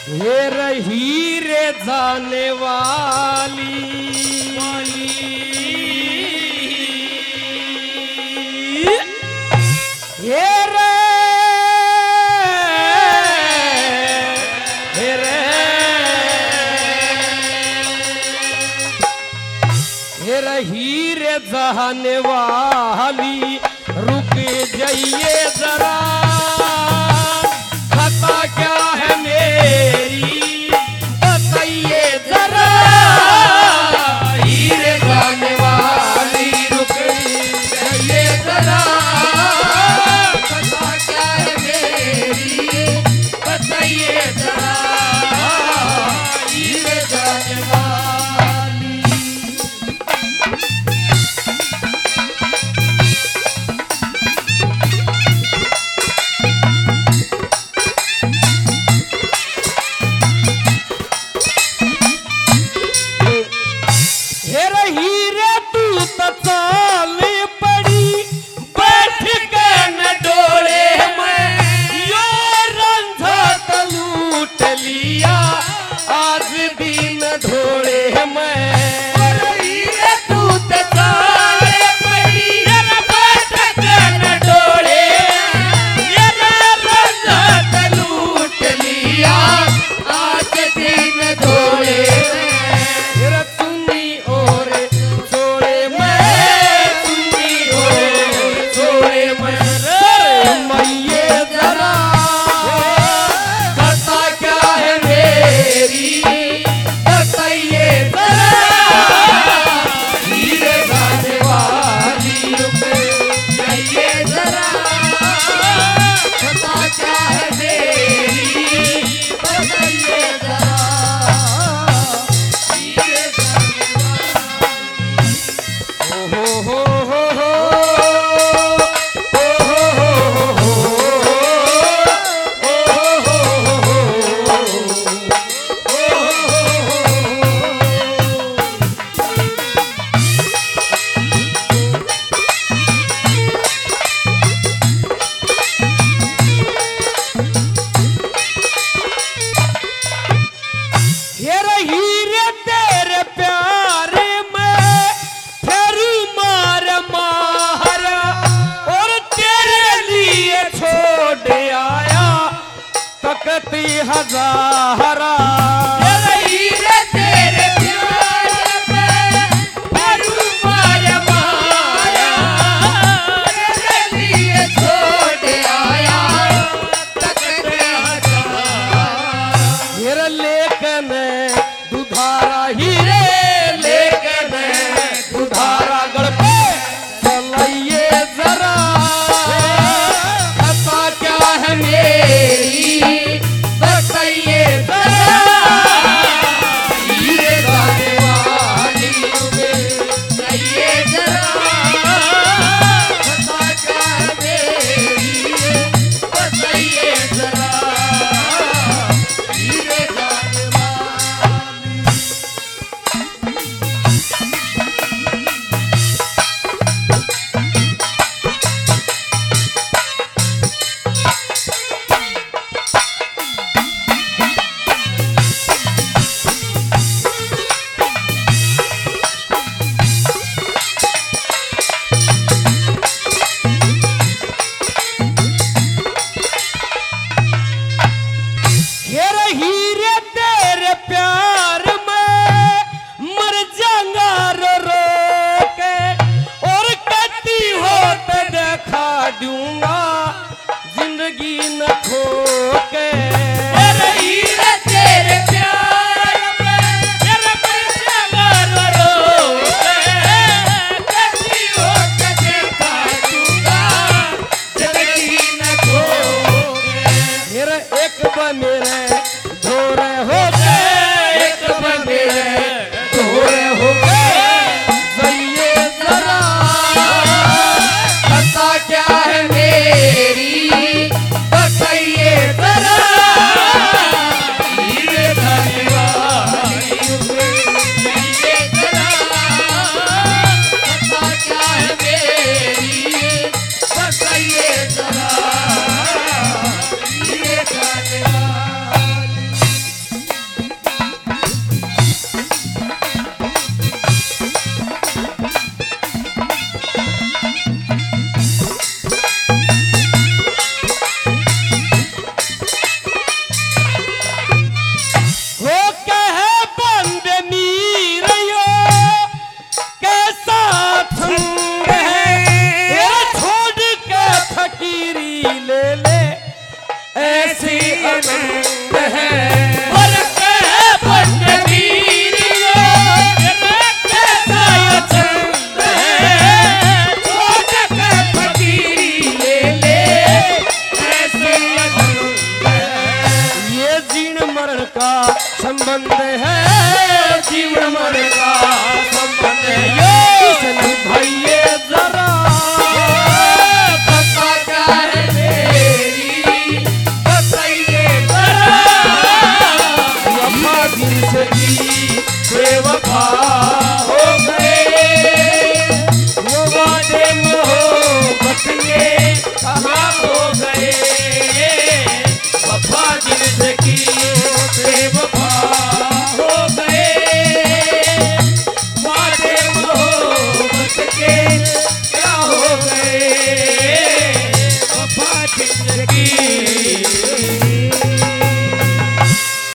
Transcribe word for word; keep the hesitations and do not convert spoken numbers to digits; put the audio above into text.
ये रही रे जाने वाली ये रे ये रे ये रही रे जाने वाली रुक जाइए जरा खता क्या है मेरी बताइए जरा हीरे जाने वाली रुक जाइए जरा खता क्या है मेरी बताइए जरा हीरे जाने वाली। हजारा हीरे तेरे प्यार में भरू मार माया तेरे लिए छोड़ आया तकते हजार हीरे लेकन दुधारा हीरे लेकन दुधारा गढ़ पे चलाइए जरा खता क्या है मेरी बताइए जरा हीरे जाने वाली बताइए जरा खता क्या है मेरी बताइए जरा हीरे जाने वाली। हीरे तेरे प्यार में मर जाऊंगा रो रो के और कहती हो तो देखा दूंगा जिंदगी न खो के हीरे तेरे प्यार में तेरे मर जाऊंगा रो रो के कहती हो तो देखा दूंगा जिंदगी न खो के। मेरा एक बने रे धोरे हो गए एक बने धोरे हो गए जाइए जरा खता क्या है मेरी जीवन मरण का संबंध है, जीवन मरण का